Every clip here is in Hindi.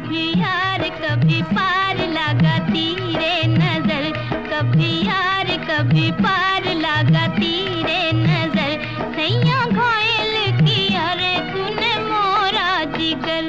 कभी यार कभी पार लगाती रे नजर, कभी यार कभी पार लगाती रे नजर। सैया घायल किया रे तूने मोरा जिगर।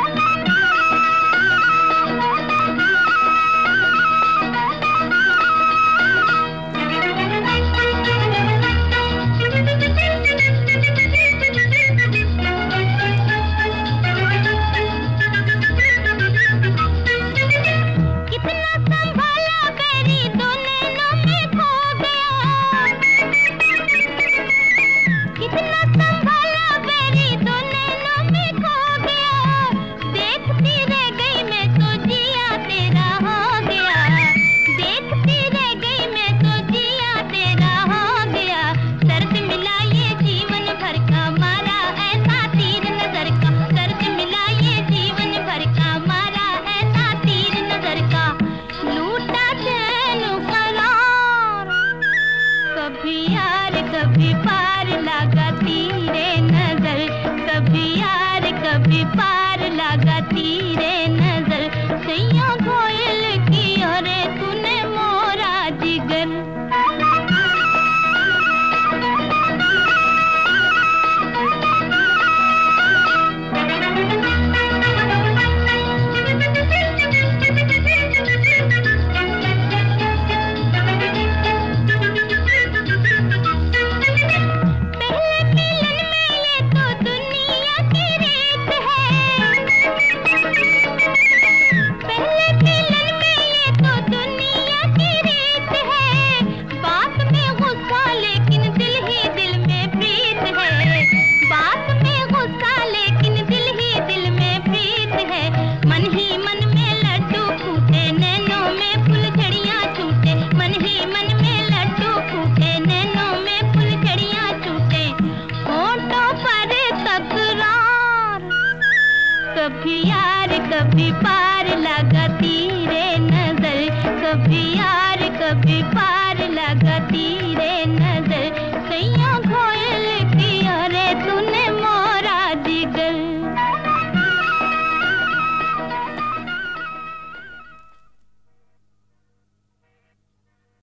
कभी यार कभी पार लगाती रे नजर, कभी यार कभी पार लगाती रे नजर। सैया घायल किया रे तूने मोरा जिगर। कभी यार कभी पार लगाती रे नजर, कभी यार कभी पार